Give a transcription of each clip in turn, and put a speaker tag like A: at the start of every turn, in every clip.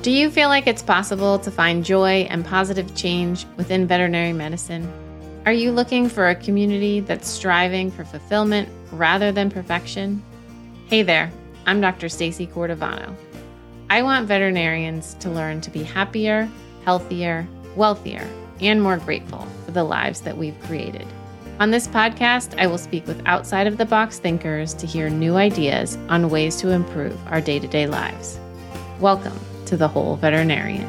A: Do you feel like it's possible to find joy and positive change within veterinary medicine? Are you looking for a community that's striving for fulfillment rather than perfection? Hey there, I'm Dr. Stacey Cordovano. I want veterinarians to learn to be happier, healthier, wealthier, and more grateful for the lives that we've created. On this podcast, I will speak with outside-of-the-box thinkers to hear new ideas on ways to improve our day-to-day lives. Welcome to The Whole Veterinarian.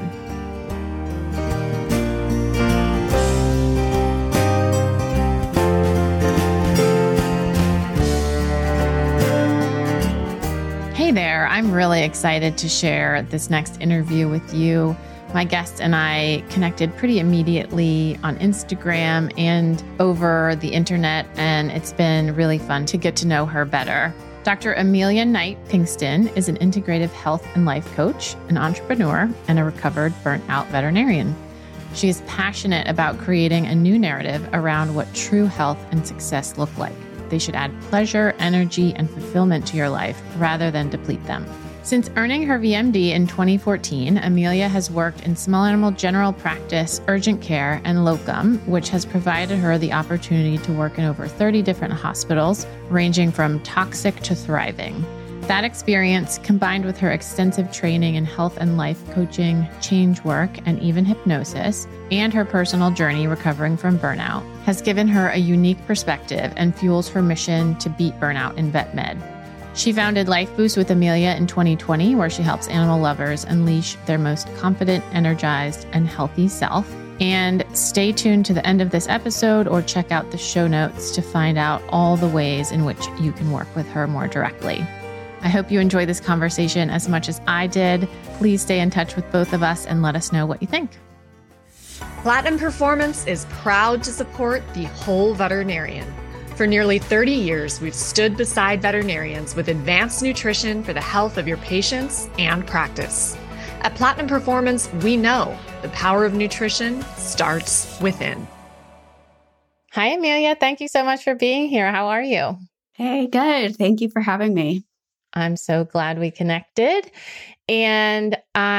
A: Hey there, I'm really excited to share this next interview with you. My guest and I connected pretty immediately on Instagram and over the internet, and it's been really fun to get to know her better. Dr. Amelia Knight Pinkston is an integrative health and life coach, an entrepreneur, and a recovered burnt-out veterinarian. She is passionate about creating a new narrative around what true health and success look like. They should add pleasure, energy, and fulfillment to your life rather than deplete them. Since earning her VMD in 2014, Amelia has worked in small animal general practice, urgent care, and locum, which has provided her the opportunity to work in over 30 different hospitals, ranging from toxic to thriving. That experience, combined with her extensive training in health and life coaching, change work, and even hypnosis, and her personal journey recovering from burnout, has given her a unique perspective and fuels her mission to beat burnout in vet med. She founded Life Boost with Amelia in 2020, where she helps animal lovers unleash their most confident, energized, and healthy self. And stay tuned to the end of this episode or check out the show notes to find out all the ways in which you can work with her more directly. I hope you enjoy this conversation as much as I did. Please stay in touch with both of us and let us know what you think.
B: Platinum Performance is proud to support The Whole Veterinarian. For nearly 30 years, we've stood beside veterinarians with advanced nutrition for the health of your patients and practice. At Platinum Performance, we know the power of nutrition starts within.
A: Hi, Amelia. Thank you so much for being here. How are you?
C: Hey, good. Thank you for having me.
A: I'm so glad we connected. And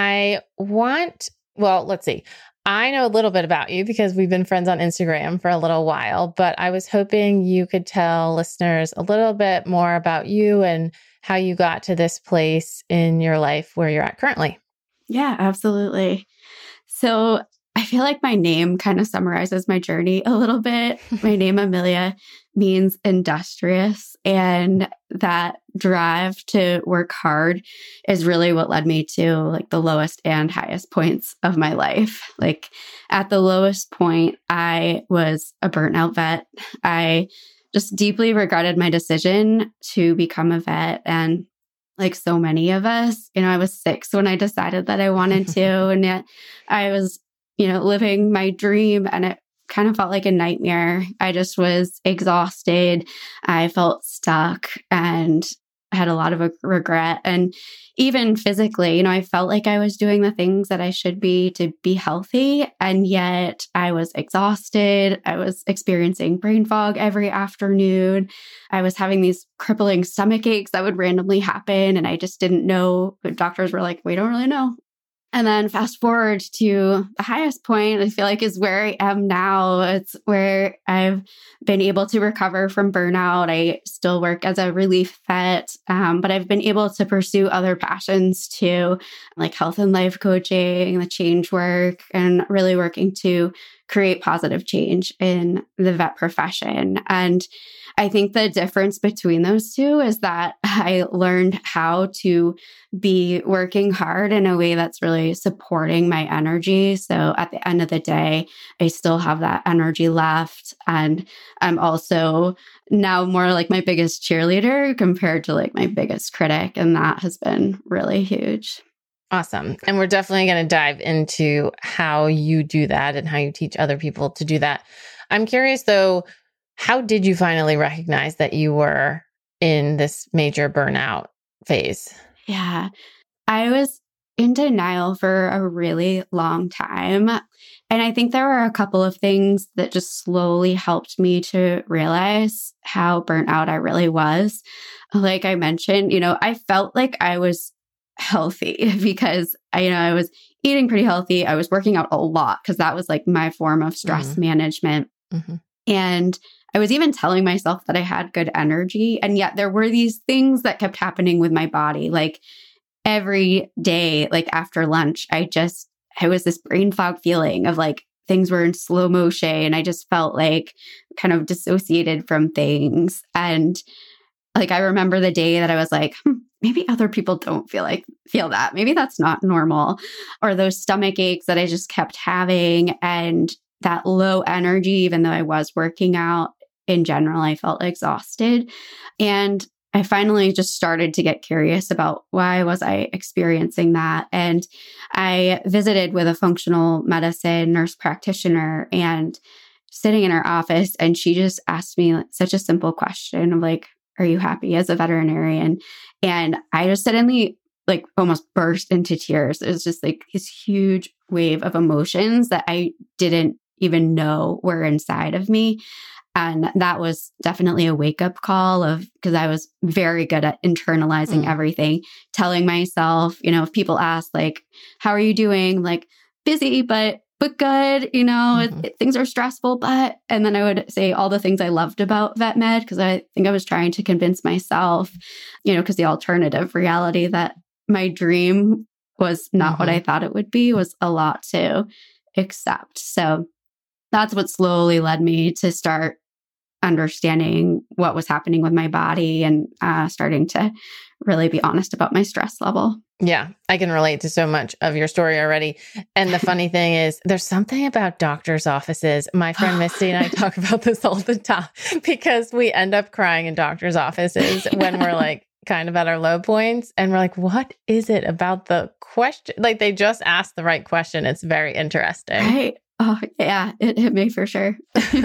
A: let's see. I know a little bit about you because we've been friends on Instagram for a little while, but I was hoping you could tell listeners a little bit more about you and how you got to this place in your life where you're at currently.
C: Yeah, absolutely. So I feel like my name kind of summarizes my journey a little bit. My name, Amelia, means industrious, and that drive to work hard is really what led me to like the lowest and highest points of my life. Like at the lowest point, I was a burnt out vet. I just deeply regretted my decision to become a vet. And like so many of us, I was 6 when I decided that I wanted to, and yet I was living my dream, and it kind of felt like a nightmare. I just was exhausted. I felt stuck and had a lot of regret. And even physically, I felt like I was doing the things that I should be to be healthy. And yet I was exhausted. I was experiencing brain fog every afternoon. I was having these crippling stomach aches that would randomly happen. And I just didn't know. But doctors were like, we don't really know. And then fast forward to the highest point, I feel like is where I am now. It's where I've been able to recover from burnout. I still work as a relief vet, but I've been able to pursue other passions too, like health and life coaching, the change work, and really working to create positive change in the vet profession. And I think the difference between those two is that I learned how to be working hard in a way that's really supporting my energy. So at the end of the day, I still have that energy left. And I'm also now more like my biggest cheerleader compared to like my biggest critic. And that has been really huge.
A: Awesome. And we're definitely going to dive into how you do that and how you teach other people to do that. I'm curious though, how did you finally recognize that you were in this major burnout phase?
C: Yeah, I was in denial for a really long time. And I think there were a couple of things that just slowly helped me to realize how burnt out I really was. Like I mentioned, I felt like I was healthy because I was eating pretty healthy. I was working out a lot because that was like my form of stress management. And I was even telling myself that I had good energy. And yet there were these things that kept happening with my body. Like every day, like after lunch, I was this brain fog feeling of like things were in slow motion. And I just felt like kind of dissociated from things. And like, I remember the day that I was like, maybe other people don't feel that. Maybe that's not normal. Or those stomach aches that I just kept having and that low energy, even though I was working out in general, I felt exhausted. And I finally just started to get curious about why was I experiencing that. And I visited with a functional medicine nurse practitioner and sitting in her office, and she just asked me such a simple question of like, are you happy as a veterinarian? And I just suddenly like almost burst into tears. It was just like this huge wave of emotions that I didn't even know were inside of me. And that was definitely a wake-up call because I was very good at internalizing everything, telling myself, if people ask like, how are you doing? Like busy, but good, things are stressful, and then I would say all the things I loved about vet med because I think I was trying to convince myself, because the alternative reality that my dream was not what I thought it would be was a lot to accept. So that's what slowly led me to start understanding what was happening with my body and starting to really be honest about my stress level.
A: Yeah, I can relate to so much of your story already. And the funny thing is, there's something about doctors' offices. My friend Misty and I talk about this all the time because we end up crying in doctors' offices when we're like kind of at our low points. And we're like, what is it about the question? Like they just asked the right question. It's very interesting.
C: Right. Oh, yeah, it hit me for sure.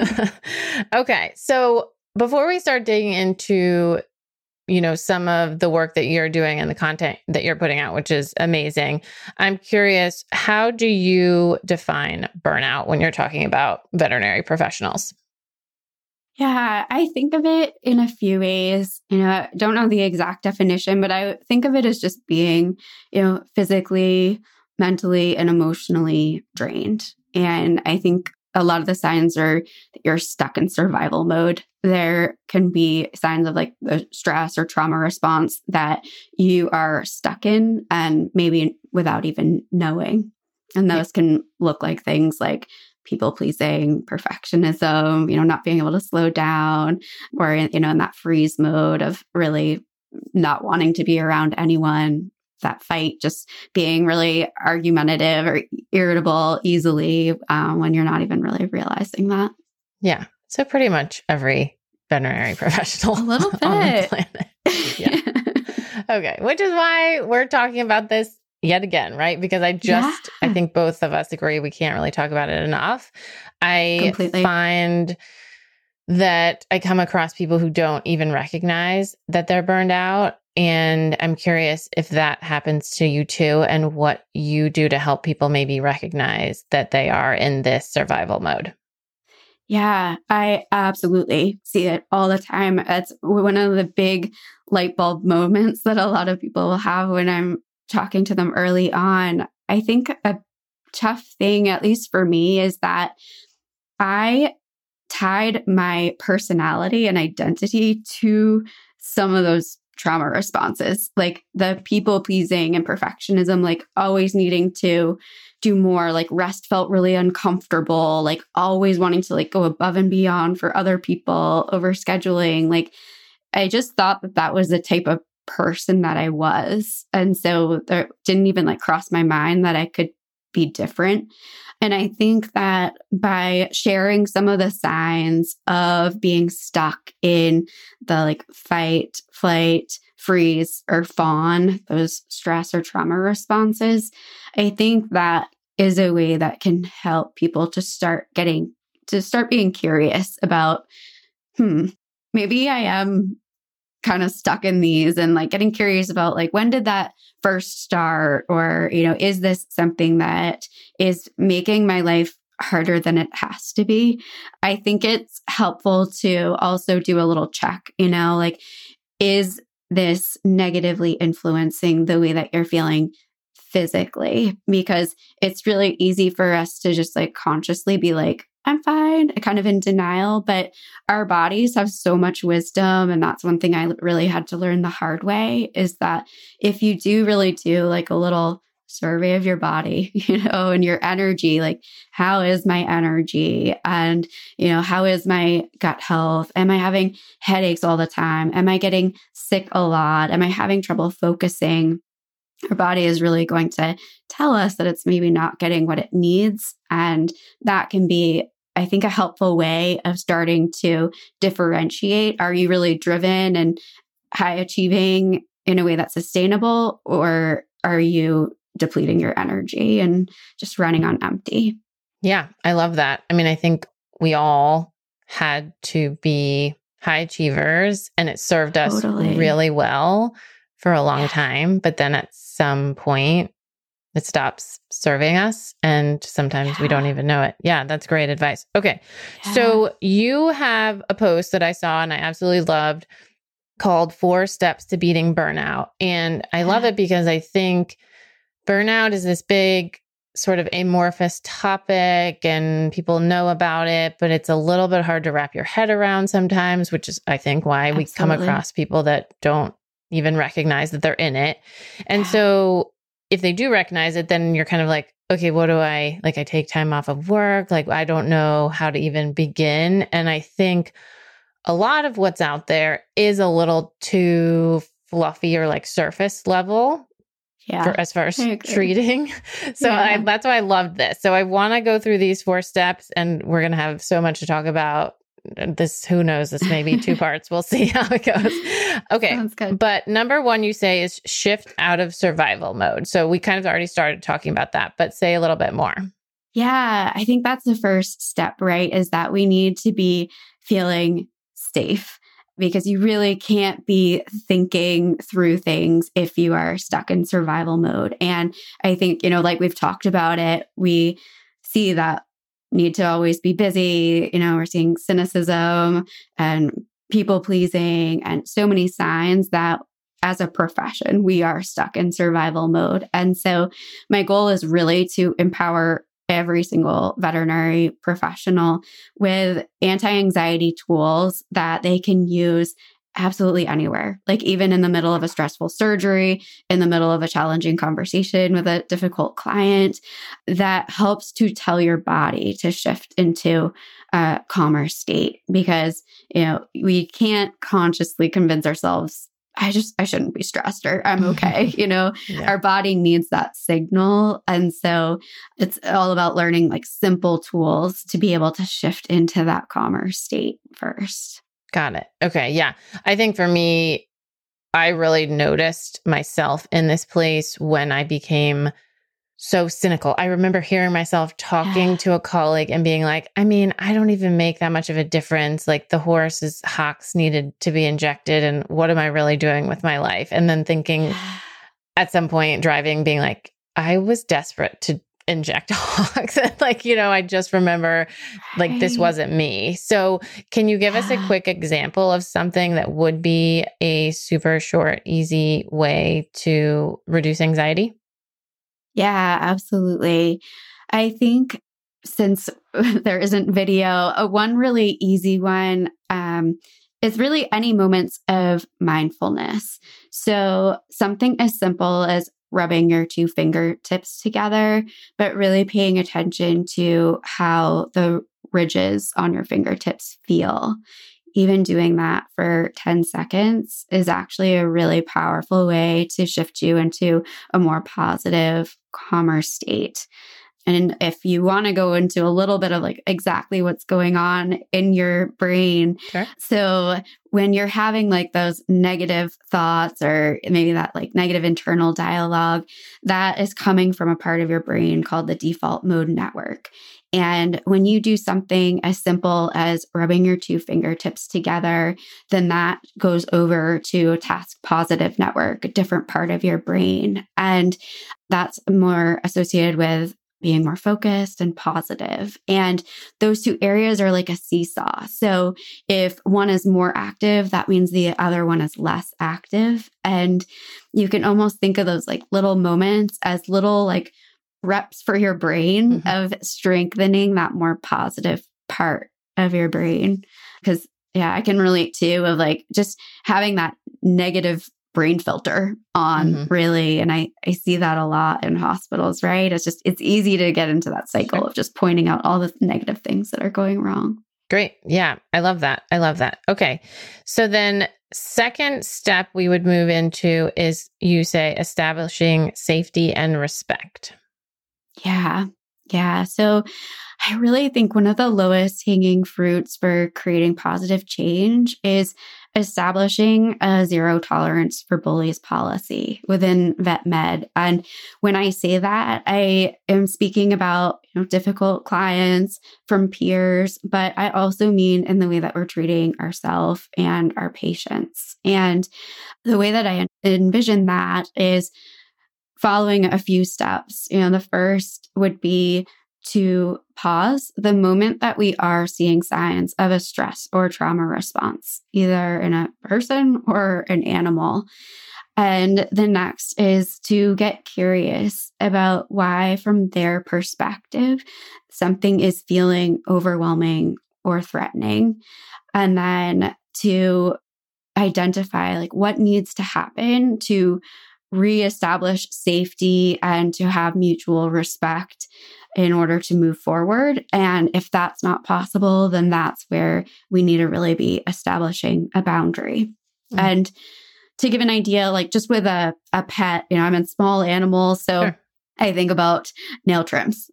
A: Okay. So before we start digging into, some of the work that you're doing and the content that you're putting out, which is amazing, I'm curious, how do you define burnout when you're talking about veterinary professionals?
C: Yeah, I think of it in a few ways. I don't know the exact definition, but I think of it as just being, physically, mentally, and emotionally drained. And I think a lot of the signs are that you're stuck in survival mode. There can be signs of like the stress or trauma response that you are stuck in and maybe without even knowing. And those can look like things like people pleasing, perfectionism, not being able to slow down, or, in that freeze mode of really not wanting to be around anyone. That fight, just being really argumentative or irritable easily when you're not even really realizing that.
A: Yeah. So pretty much every veterinary professional
C: a little bit
A: on the planet. Yeah. Okay. Which is why we're talking about this yet again, right? Because I think both of us agree we can't really talk about it enough. I
C: Completely.
A: find that I come across people who don't even recognize that they're burned out. And I'm curious if that happens to you too, and what you do to help people maybe recognize that they are in this survival mode.
C: Yeah, I absolutely see it all the time. It's one of the big light bulb moments that a lot of people will have when I'm talking to them early on. I think a tough thing, at least for me, is that I tied my personality and identity to some of those trauma responses, like the people pleasing and perfectionism, like always needing to do more, like rest felt really uncomfortable, like always wanting to like go above and beyond for other people, over scheduling. Like I just thought that was the type of person that I was. And so there didn't even like cross my mind that I could be different. And I think that by sharing some of the signs of being stuck in the like fight, flight, freeze, or fawn, those stress or trauma responses, I think that is a way that can help people to start being curious about, maybe I am kind of stuck in these, and like getting curious about like, when did that first start? Or, is this something that is making my life harder than it has to be? I think it's helpful to also do a little check, like, is this negatively influencing the way that you're feeling physically? Because it's really easy for us to just like consciously be like, I'm fine, kind of in denial, but our bodies have so much wisdom. And that's one thing I really had to learn the hard way, is that if you do really do like a little survey of your body, and your energy, like, how is my energy? And, how is my gut health? Am I having headaches all the time? Am I getting sick a lot? Am I having trouble focusing? Our body is really going to tell us that it's maybe not getting what it needs. And that can be, I think, a helpful way of starting to differentiate. Are you really driven and high achieving in a way that's sustainable, or are you depleting your energy and just running on empty?
A: Yeah, I love that. I mean, I think we all had to be high achievers, and it served us really well for a long time. But then at some point, it stops serving us, and sometimes we don't even know it. Yeah, that's great advice. Okay. Yeah. So you have a post that I saw and I absolutely loved called 4 Steps to Beating Burnout. And I love it because I think burnout is this big sort of amorphous topic and people know about it, but it's a little bit hard to wrap your head around sometimes, which is, I think, why we come across people that don't even recognize that they're in it. And so if they do recognize it, then you're kind of like, okay, what do I take time off of work? Like, I don't know how to even begin. And I think a lot of what's out there is a little too fluffy or like surface level. Yeah, as far as treating. So that's why I loved this. So I want to go through these 4 steps, and we're going to have so much to talk about. This, who knows, this may be 2 parts. We'll see how it goes. Okay. Sounds good. But number 1, you say, is shift out of survival mode. So we kind of already started talking about that, but say a little bit more.
C: Yeah, I think that's the first step, right? Is that we need to be feeling safe, because you really can't be thinking through things if you are stuck in survival mode. And I think, like we've talked about it, we see that need to always be busy. We're seeing cynicism and people pleasing and so many signs that as a profession, we are stuck in survival mode. And so my goal is really to empower every single veterinary professional with anti-anxiety tools that they can use absolutely anywhere, like even in the middle of a stressful surgery, in the middle of a challenging conversation with a difficult client, that helps to tell your body to shift into a calmer state. Because, we can't consciously convince ourselves, I shouldn't be stressed, or I'm okay. Our body needs that signal. And so it's all about learning like simple tools to be able to shift into that calmer state first.
A: Got it. Okay. Yeah. I think for me, I really noticed myself in this place when I became so cynical. I remember hearing myself talking to a colleague and being like, I mean, I don't even make that much of a difference. Like, the horse's hocks needed to be injected, and what am I really doing with my life? And then thinking at some point driving, being like, I was desperate to inject hocks. I just remember like, this wasn't me. So can you give us a quick example of something that would be a super short, easy way to reduce anxiety?
C: Yeah, absolutely. I think since there isn't video, one really easy one is really any moments of mindfulness. So something as simple as rubbing your 2 fingertips together, but really paying attention to how the ridges on your fingertips feel. Even doing that for 10 seconds is actually a really powerful way to shift you into a more positive, calmer state. And if you want to go into a little bit of like exactly what's going on in your brain. Sure. So when you're having like those negative thoughts, or maybe that like negative internal dialogue, that is coming from a part of your brain called the default mode network. And when you do something as simple as rubbing your 2 fingertips together, then that goes over to a task positive network, a different part of your brain. And that's more associated with being more focused and positive. And those two areas are like a seesaw. So if one is more active, that means the other one is less active. And you can almost think of those like little moments as little like reps for your brain of strengthening that more positive part of your brain. Because I can relate too of like just having that negative brain filter on really. And I see that a lot in hospitals, right? It's easy to get into that cycle of just pointing out all the negative things that are going wrong.
A: Great. Yeah. I love that. Okay. So then second step we would move into is, you say, establishing safety and respect.
C: Yeah. So I really think one of the lowest hanging fruits for creating positive change is establishing a zero tolerance for bullies policy within vet med. And when I say that, I am speaking about difficult clients from peers, but I also mean in the way that we're treating ourselves and our patients. And the way that I envision that is following a few steps. The first would be to pause the moment that we are seeing signs of a stress or trauma response, either in a person or an animal. And the next is to get curious about why, from their perspective, something is feeling overwhelming or threatening. And then to identify like what needs to happen to reestablish safety and to have mutual respect in order to move forward. And if that's not possible, then that's where we need to really be establishing a boundary. And to give an idea, like just with a pet, I'm in small animals. So I think about nail trims.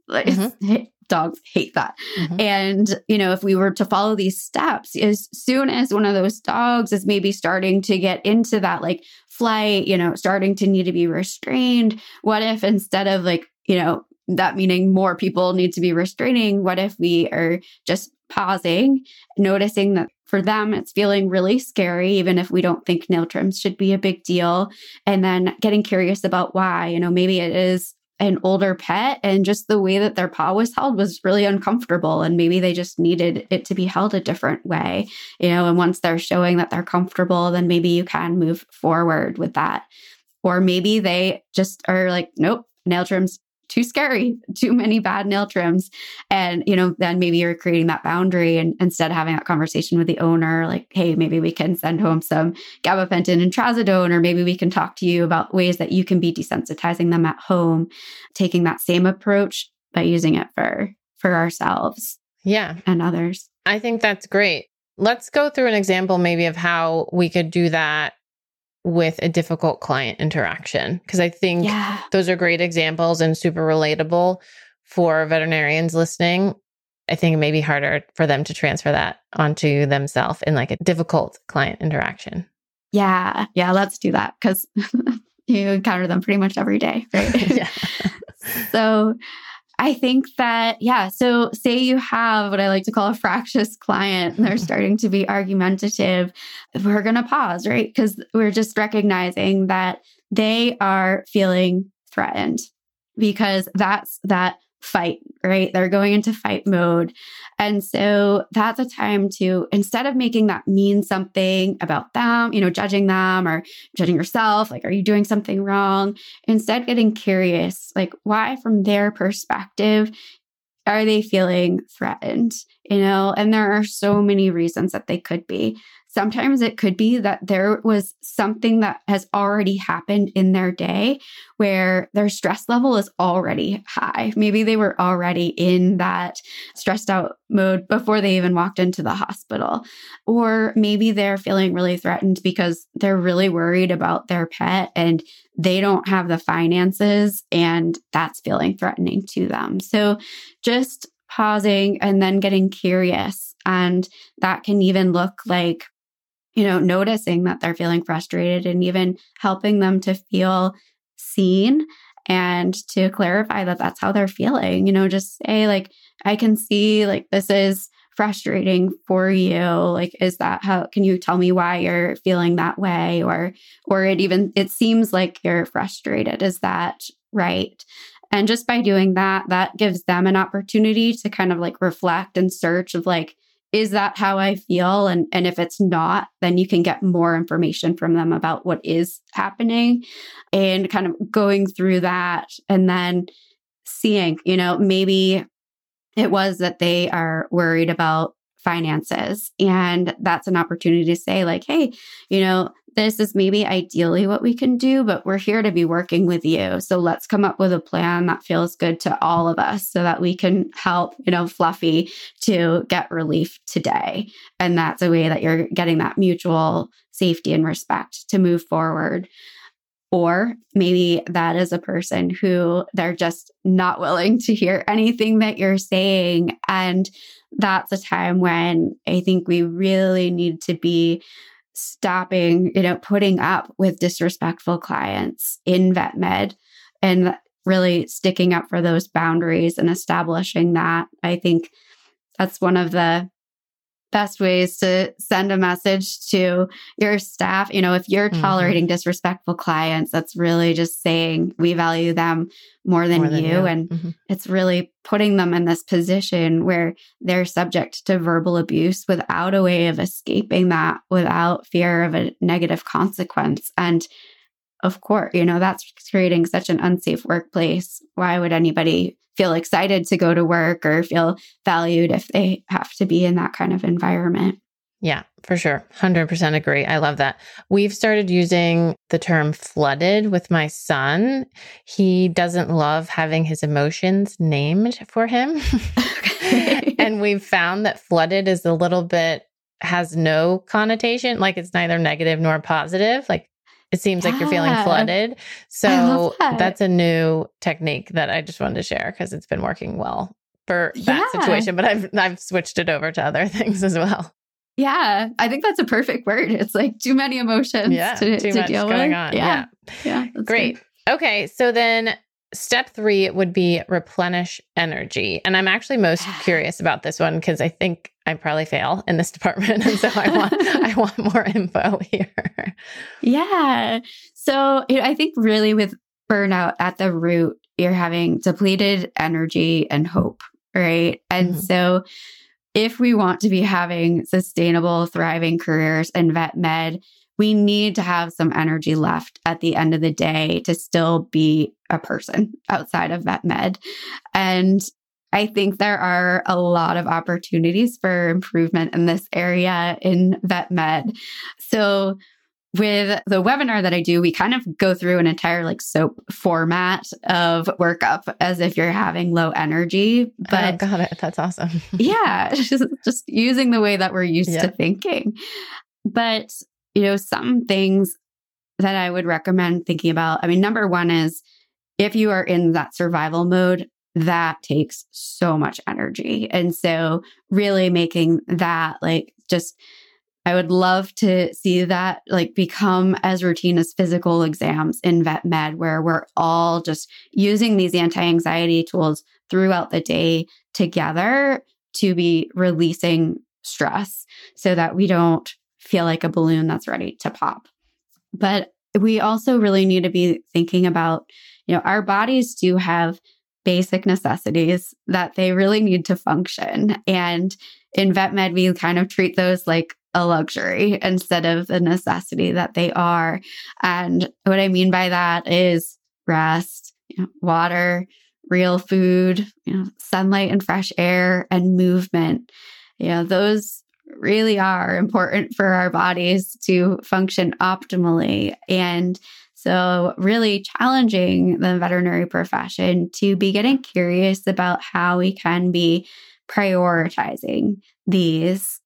C: Dogs hate that. And, if we were to follow these steps, as soon as one of those dogs is maybe starting to get into that like flight, starting to need to be restrained, what if instead of like, that meaning more people need to be restraining, what if we are just pausing, noticing that for them, it's feeling really scary, even if we don't think nail trims should be a big deal, and then getting curious about why, maybe it is an older pet and just the way that their paw was held was really uncomfortable. And maybe they just needed it to be held a different way, and once they're showing that they're comfortable, then maybe you can move forward with that. Or maybe they just are like, nope, nail trims, too scary, too many bad nail trims. And, then maybe you're creating that boundary, and instead of having that conversation with the owner, like, hey, maybe we can send home some gabapentin and trazodone, or maybe we can talk to you about ways that you can be desensitizing them at home, taking that same approach, but using it for ourselves. And others.
A: I think that's great. Let's go through an example maybe of how we could do that with a difficult client interaction, because I think those are great examples and super relatable for veterinarians listening. I think it may be harder for them to transfer that onto themselves in like a difficult client interaction.
C: Yeah, let's do that, because you encounter them pretty much every day, right? So I think that, so say you have what I like to call a fractious client and they're starting to be argumentative, we're going to pause, right? Because we're just recognizing that they are feeling threatened, because that's that fight, right? They're going into fight mode. And so that's a time to, instead of making that mean something about them, judging them or judging yourself, like, are you doing something wrong? Instead, getting curious, like, why from their perspective are they feeling threatened? And there are so many reasons that they could be. Sometimes it could be that there was something that has already happened in their day where their stress level is already high. Maybe they were already in that stressed out mode before they even walked into the hospital. Or maybe they're feeling really threatened because they're really worried about their pet and they don't have the finances, and that's feeling threatening to them. So just pausing and then getting curious. And that can even look like, noticing that they're feeling frustrated and even helping them to feel seen and to clarify that that's how they're feeling. Just say, like, I can see, like, this is frustrating for you. Like, is that how, can you tell me why you're feeling that way? Or it seems like you're frustrated. Is that right? And just by doing that, that gives them an opportunity to kind of like reflect and search of like, is that how I feel? And if it's not, then you can get more information from them about what is happening and kind of going through that and then seeing, maybe it was that they are worried about finances. And that's an opportunity to say like, hey, this is maybe ideally what we can do, but we're here to be working with you. So let's come up with a plan that feels good to all of us so that we can help, Fluffy to get relief today. And that's a way that you're getting that mutual safety and respect to move forward. Or maybe that is a person who they're just not willing to hear anything that you're saying. And that's a time when I think we really need to be stopping, putting up with disrespectful clients in vet med and really sticking up for those boundaries and establishing that. I think that's one of the best ways to send a message to your staff. If you're tolerating disrespectful clients, that's really just saying we value them more than you. And it's really putting them in this position where they're subject to verbal abuse without a way of escaping that, without fear of a negative consequence. And of course, that's creating such an unsafe workplace. Why would anybody feel excited to go to work or feel valued if they have to be in that kind of environment?
A: Yeah, for sure. 100% agree. I love that. We've started using the term flooded with my son. He doesn't love having his emotions named for him. And we've found that flooded is a little bit, has no connotation. Like it's neither negative nor positive. Like it seems like you're feeling flooded. So that's a new technique that I just wanted to share because it's been working well for that situation, but I've switched it over to other things as well.
C: Yeah, I think that's a perfect word. It's like too many emotions to deal with. On.
A: Yeah. Great. Good. Okay. So then step 3 would be replenish energy. And I'm actually most curious about this one because I think I probably fail in this department. And so I want more info here.
C: Yeah. So I think really with burnout at the root, you're having depleted energy and hope, right? And so if we want to be having sustainable, thriving careers in vet med, we need to have some energy left at the end of the day to still be a person outside of vet med. And I think there are a lot of opportunities for improvement in this area in vet med. So with the webinar that I do, we kind of go through an entire like SOAP format of workup as if you're having low energy. But
A: got it. That's awesome.
C: Yeah, just using the way that we're used to thinking. But, some things that I would recommend thinking about. I mean, number one is if you are in that survival mode, that takes so much energy. And so really making that like just, I would love to see that like become as routine as physical exams in vet med, where we're all just using these anti-anxiety tools throughout the day together to be releasing stress so that we don't feel like a balloon that's ready to pop. But we also really need to be thinking about, our bodies do have basic necessities that they really need to function. And in vet med, we kind of treat those like a luxury instead of the necessity that they are. And what I mean by that is rest, water, real food, sunlight and fresh air and movement. Those really are important for our bodies to function optimally. And so really challenging the veterinary profession to be getting curious about how we can be prioritizing these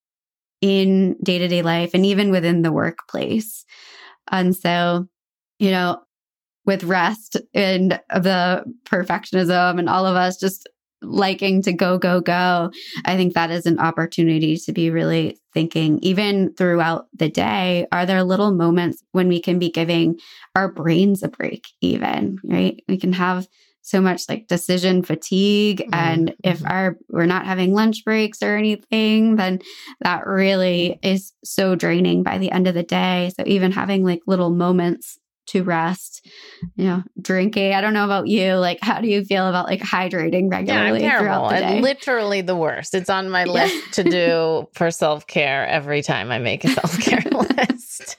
C: in day-to-day life and even within the workplace. And so, with rest and the perfectionism and all of us just liking to go, I think that is an opportunity to be really thinking, even throughout the day, are there little moments when we can be giving our brains a break even, right? We can have so much like decision fatigue. And if we're not having lunch breaks or anything, then that really is so draining by the end of the day. So even having like little moments to rest, drinking. I don't know about you. Like, how do you feel about like hydrating regularly throughout the day?
A: Literally the worst. It's on my list to do for self-care every time I make a self-care list.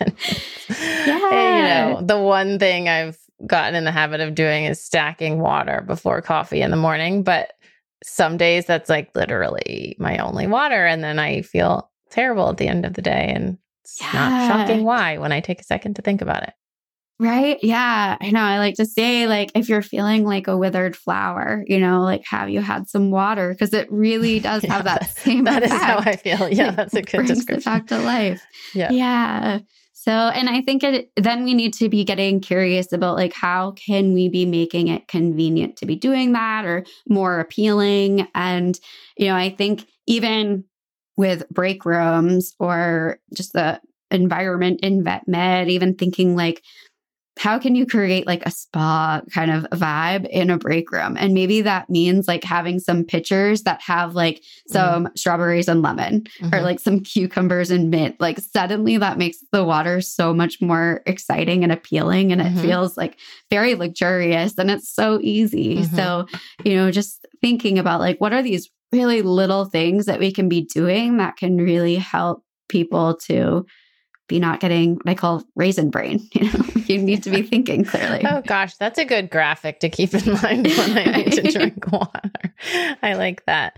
A: And, the one thing I've gotten in the habit of doing is stacking water before coffee in the morning. But some days that's like literally my only water. And then I feel terrible at the end of the day. And it's not shocking why when I take a second to think about it.
C: Right? Yeah. I know. I like to say, like, if you're feeling like a withered flower, like, have you had some water? Because it really does have that same
A: That
C: effect.
A: is how I feel. Yeah, that's a good description.
C: It back to life.
A: Yeah.
C: So, and I think then we need to be getting curious about like, how can we be making it convenient to be doing that or more appealing? And, I think even with break rooms or just the environment in vet med, even thinking like, how can you create like a spa kind of vibe in a break room? And maybe that means like having some pitchers that have like some strawberries and lemon or like some cucumbers and mint. Like suddenly that makes the water so much more exciting and appealing. And it feels like very luxurious and it's so easy. So, just thinking about like, what are these really little things that we can be doing that can really help people to be not getting what I call raisin brain. You need to be thinking clearly.
A: Oh gosh, that's a good graphic to keep in mind when I need to drink water. I like that.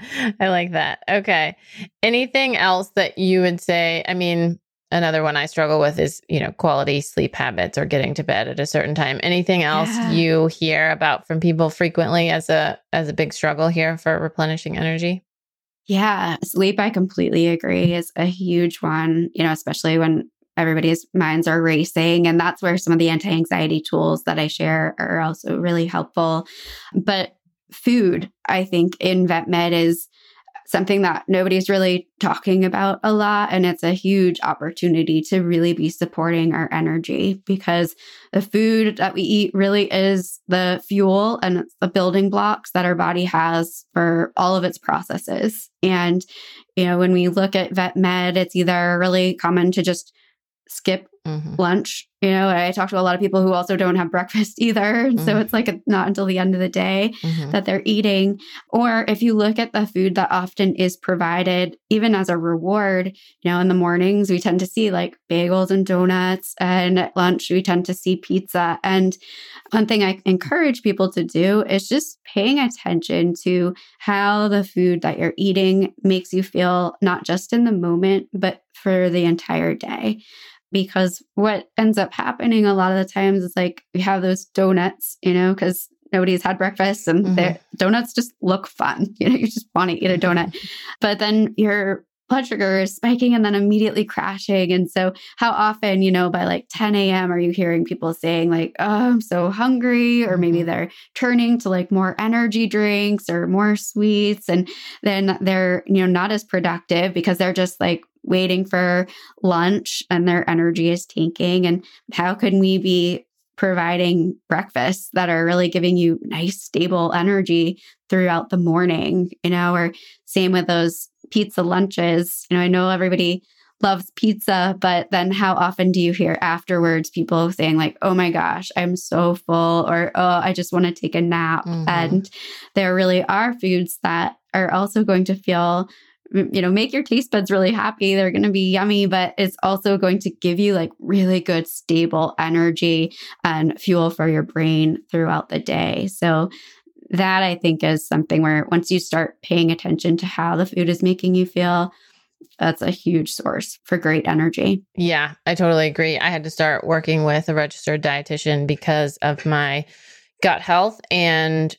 A: Okay. Anything else that you would say? I mean, another one I struggle with is, quality sleep habits or getting to bed at a certain time. Anything else you hear about from people frequently as a big struggle here for replenishing energy?
C: Yeah, sleep, I completely agree, is a huge one, especially when everybody's minds are racing. And that's where some of the anti-anxiety tools that I share are also really helpful. But food, I think, in vet med is something that nobody's really talking about a lot. And it's a huge opportunity to really be supporting our energy because the food that we eat really is the fuel and it's the building blocks that our body has for all of its processes. And, when we look at vet med, it's either really common to just skip lunch. I talk to a lot of people who also don't have breakfast either. So it's like not until the end of the day that they're eating. Or if you look at the food that often is provided, even as a reward, in the mornings, we tend to see like bagels and donuts, and at lunch, we tend to see pizza. And one thing I encourage people to do is just paying attention to how the food that you're eating makes you feel, not just in the moment, but for the entire day. Because what ends up happening a lot of the times is like we have those donuts, because nobody's had breakfast and their donuts just look fun. You just want to eat a donut. But then your blood sugar is spiking and then immediately crashing. And so how often, by like 10 a.m. are you hearing people saying like, oh, I'm so hungry, or maybe they're turning to like more energy drinks or more sweets. And then they're, not as productive because they're just like waiting for lunch and their energy is tanking. And how can we be providing breakfasts that are really giving you nice, stable energy throughout the morning, or same with those pizza lunches. I know everybody loves pizza, but then how often do you hear afterwards people saying like, oh my gosh, I'm so full, or, oh, I just want to take a nap. And there really are foods that are also going to feel make your taste buds really happy. They're going to be yummy, but it's also going to give you like really good, stable energy and fuel for your brain throughout the day. So that I think is something where once you start paying attention to how the food is making you feel, that's a huge source for great energy.
A: Yeah, I totally agree. I had to start working with a registered dietitian because of my gut health. And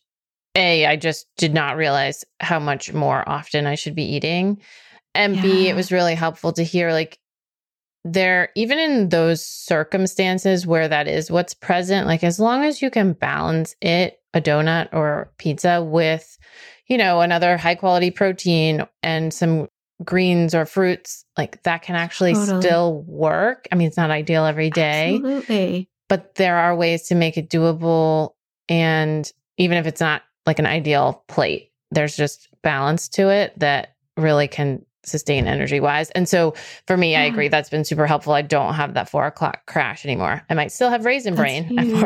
A: I just did not realize how much more often I should be eating. And B, it was really helpful to hear like there, even in those circumstances where that is what's present, like as long as you can balance it, a donut or pizza with, another high quality protein and some greens or fruits, like that can actually still work. I mean, it's not ideal every day.
C: Absolutely.
A: But there are ways to make it doable. And even if it's not like an ideal plate, there's just balance to it that really can sustain energy wise. And so for me, I agree. That's been super helpful. I don't have that 4:00 crash anymore. I might still have raisin brain at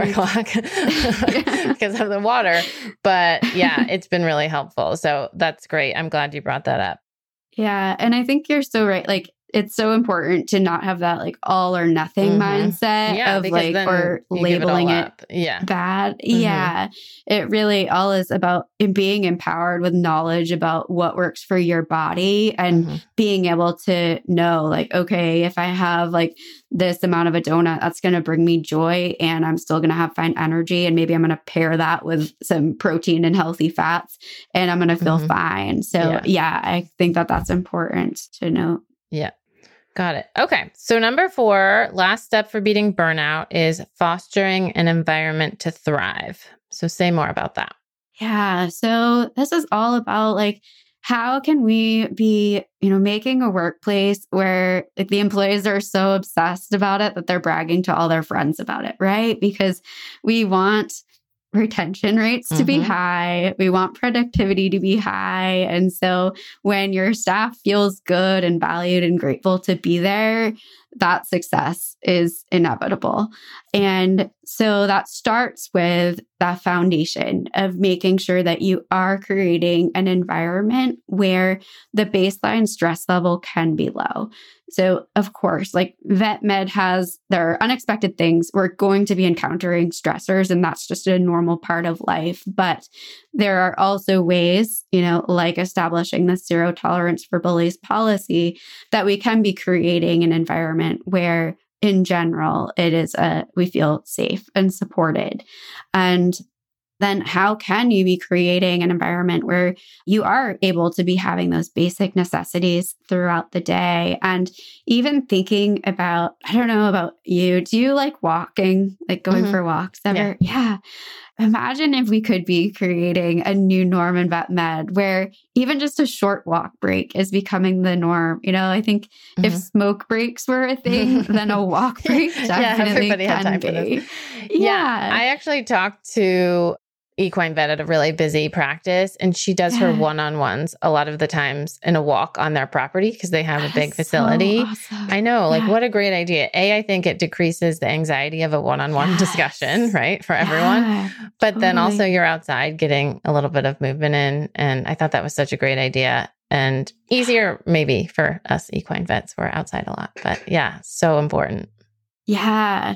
A: 4:00 because of the water, but yeah, it's been really helpful. So that's great. I'm glad you brought that up.
C: Yeah. And I think you're so right. Like, it's so important to not have that like all or nothing mindset of like, or labeling it bad. Yeah. It really all is about being empowered with knowledge about what works for your body and being able to know like, okay, if I have like this amount of a donut, that's going to bring me joy and I'm still going to have fine energy. And maybe I'm going to pair that with some protein and healthy fats and I'm going to feel fine. So yeah, I think that that's important to note.
A: Yeah. Got it. Okay. So number 4, last step for beating burnout is fostering an environment to thrive. So say more about that.
C: Yeah. So this is all about like, how can we be, making a workplace where like the employees are so obsessed about it that they're bragging to all their friends about it, right? Because we want retention rates to be high. We want productivity to be high. And so when your staff feels good and valued and grateful to be there, that success is inevitable. And so that starts with the foundation of making sure that you are creating an environment where the baseline stress level can be low. So of course, like vet med has their unexpected things. We're going to be encountering stressors, and that's just a normal part of life. But there are also ways, like establishing the zero tolerance for bullies policy, that we can be creating an environment where in general, we feel safe and supported. And then how can you be creating an environment where you are able to be having those basic necessities throughout the day? And even thinking about, I don't know about you, do you like walking, like going for walks ever? Yeah. Imagine if we could be creating a new norm in vet med where even just a short walk break is becoming the norm. I think if smoke breaks were a thing, then a walk break definitely can be.
A: Yeah. I actually talked to equine vet at a really busy practice, and she does her one-on-ones a lot of the times in a walk on their property because they have a big facility. So awesome. I know, like what a great idea. I think it decreases the anxiety of a one-on-one discussion, right? For everyone. But then also you're outside getting a little bit of movement in. And I thought that was such a great idea and easier maybe for us equine vets. We're outside a lot, but yeah, so important.
C: Yeah.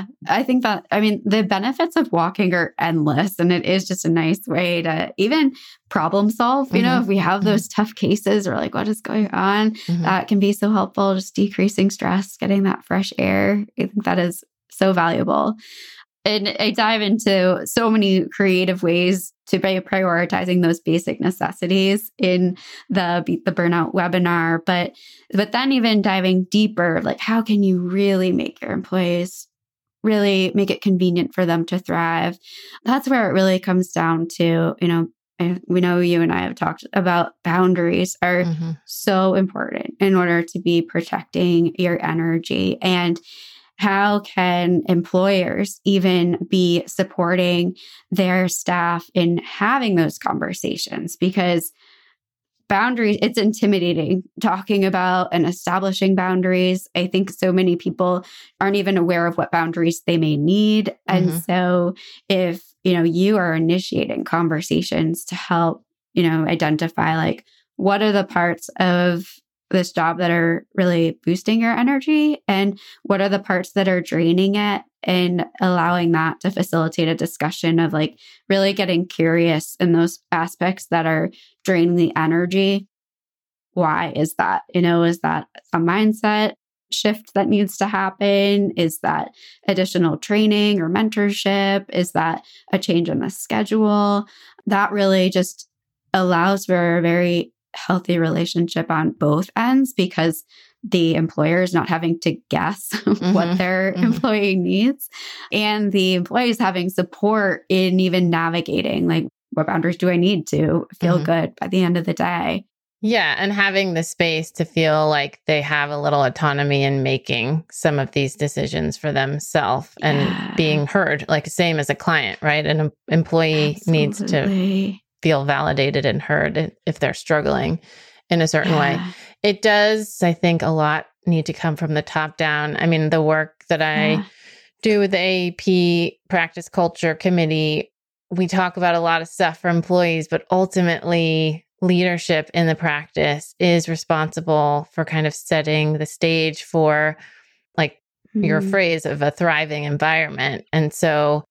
C: I think that, the benefits of walking are endless, and it is just a nice way to even problem solve. If we have those tough cases or like, what is going on, that can be so helpful, just decreasing stress, getting that fresh air. I think that is so valuable. And I dive into so many creative ways to be prioritizing those basic necessities in the Beat the Burnout webinar. But then even diving deeper, like how can you really make your employees really make it convenient for them to thrive? That's where it really comes down to, we know you and I have talked about boundaries are so important in order to be protecting your energy. And how can employers even be supporting their staff in having those conversations? Because boundaries, it's intimidating talking about and establishing boundaries. I think so many people aren't even aware of what boundaries they may need. And so if, you are initiating conversations to help, identify like, what are the parts of this job that are really boosting your energy and what are the parts that are draining it, and allowing that to facilitate a discussion of like really getting curious in those aspects that are draining the energy. Why is that? Is that a mindset shift that needs to happen? Is that additional training or mentorship? Is that a change in the schedule? That really just allows for a very healthy relationship on both ends, because the employer is not having to guess what their employee needs, and the employee is having support in even navigating like, what boundaries do I need to feel good by the end of the day?
A: Yeah. And having the space to feel like they have a little autonomy in making some of these decisions for themselves and being heard, like same as a client, right? An employee needs to feel validated and heard if they're struggling. in a certain way. It does, I think, a lot need to come from the top down. I mean, the work that I do with the AAP Practice Culture Committee, we talk about a lot of stuff for employees, but ultimately leadership in the practice is responsible for kind of setting the stage for, like your phrase, of a thriving environment. And so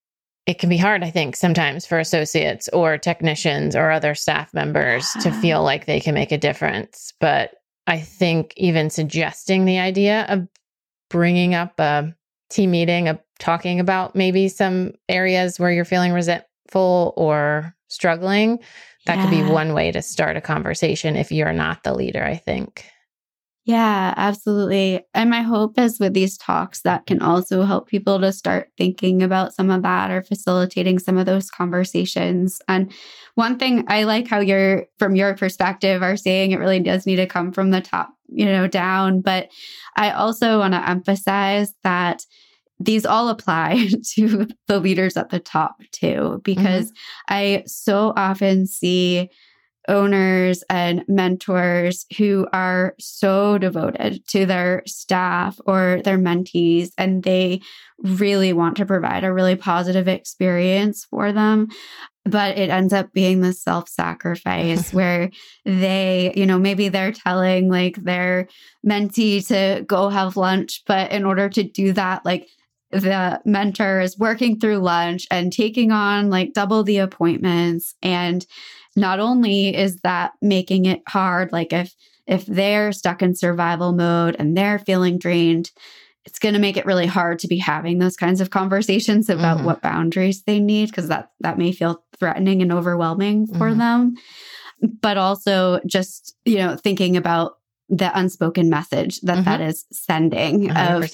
A: it can be hard, I think, sometimes for associates or technicians or other staff members to feel like they can make a difference. But I think even suggesting the idea of bringing up a team meeting, of talking about maybe some areas where you're feeling resentful or struggling, that could be one way to start a conversation if you're not the leader, I think.
C: Yeah, absolutely. And my hope is with these talks that can also help people to start thinking about some of that or facilitating some of those conversations. And one thing I like how you're, from your perspective, are saying it really does need to come from the top, down. But I also want to emphasize that these all apply to the leaders at the top too, because I so often see owners and mentors who are so devoted to their staff or their mentees, and they really want to provide a really positive experience for them. But it ends up being this self-sacrifice where they, maybe they're telling like their mentee to go have lunch, but in order to do that, like the mentor is working through lunch and taking on like double the appointments. And not only is that making it hard, like if they're stuck in survival mode and they're feeling drained, it's going to make it really hard to be having those kinds of conversations about what boundaries they need, because that may feel threatening and overwhelming for them. But also just, thinking about the unspoken message that is sending.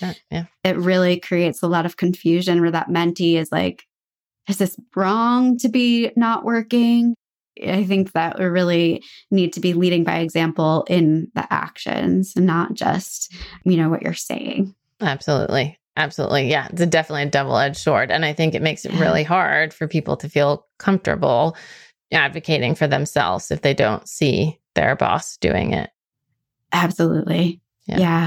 C: It really creates a lot of confusion where that mentee is like, is this wrong to be not working? I think that we really need to be leading by example in the actions, not just, what you're saying.
A: Absolutely. Absolutely. Yeah. It's definitely a double-edged sword. And I think it makes it really hard for people to feel comfortable advocating for themselves if they don't see their boss doing it.
C: Absolutely. Yeah.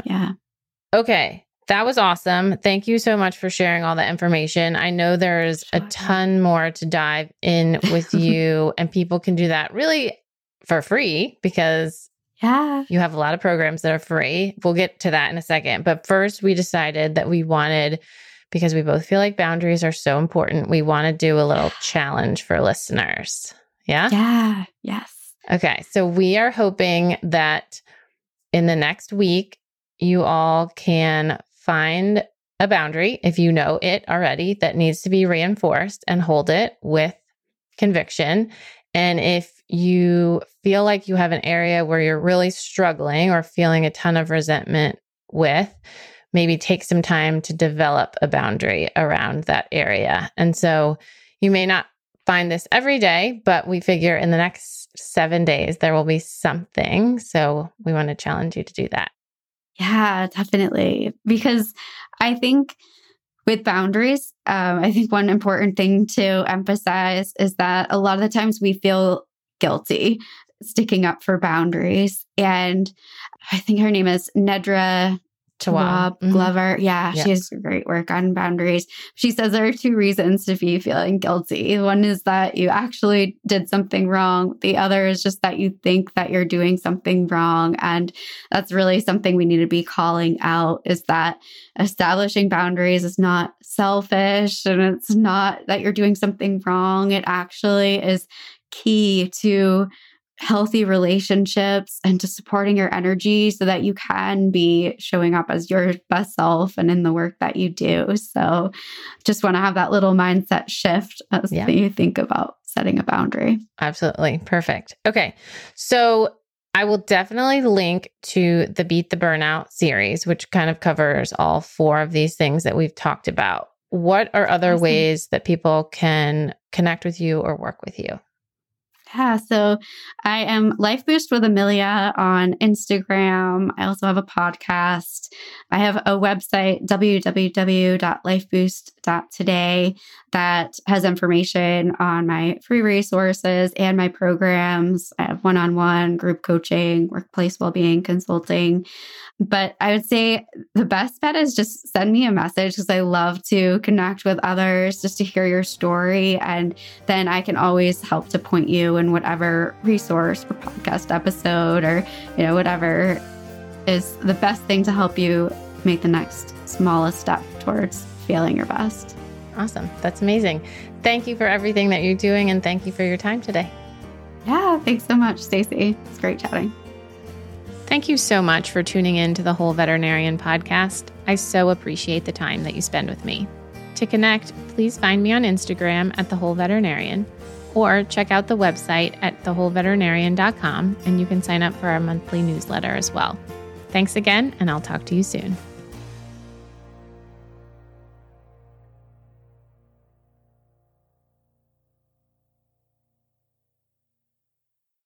A: Okay. That was awesome. Thank you so much for sharing all that information. I know there's a ton more to dive in with you, and people can do that really for free because you have a lot of programs that are free. We'll get to that in a second. But first, we decided that we wanted, because we both feel like boundaries are so important, we want to do a little challenge for listeners. Yeah?
C: Yeah. Yes.
A: Okay. So we are hoping that in the next week, you all can find a boundary, if you know it already, that needs to be reinforced, and hold it with conviction. And if you feel like you have an area where you're really struggling or feeling a ton of resentment with, maybe take some time to develop a boundary around that area. And so you may not find this every day, but we figure in the next 7 days, there will be something. So we want to challenge you to do that.
C: Yeah, definitely. Because I think with boundaries, I think one important thing to emphasize is that a lot of the times we feel guilty sticking up for boundaries. And I think her name is Nedra Tawwab Glover. Yeah, she has great work on boundaries. She says there are 2 reasons to be feeling guilty. One is that you actually did something wrong. The other is just that you think that you're doing something wrong. And that's really something we need to be calling out, is that establishing boundaries is not selfish, and it's not that you're doing something wrong. It actually is key to healthy relationships and to supporting your energy so that you can be showing up as your best self and in the work that you do. So just want to have that little mindset shift as you think about setting a boundary.
A: Absolutely. Perfect. Okay. So I will definitely link to the Beat the Burnout series, which kind of covers all 4 of these things that we've talked about. What are other ways that people can connect with you or work with you?
C: Yeah, so I am Life Boost with Amelia on Instagram. I also have a podcast. I have a website, www.lifeboost.today, that has information on my free resources and my programs. I have one-on-one group coaching, workplace well-being consulting. But I would say the best bet is just send me a message, because I love to connect with others, just to hear your story. And then I can always help to point you in whatever resource or podcast episode or, whatever is the best thing to help you make the next smallest step towards feeling your best.
A: Awesome. That's amazing. Thank you for everything that you're doing, and thank you for your time today.
C: Yeah, thanks so much, Stacey. It's great chatting.
A: Thank you so much for tuning in to the Whole Veterinarian podcast. I so appreciate the time that you spend with me. To connect, please find me on Instagram at The Whole Veterinarian, or check out the website at thewholeveterinarian.com, and you can sign up for our monthly newsletter as well. Thanks again, and I'll talk to you soon.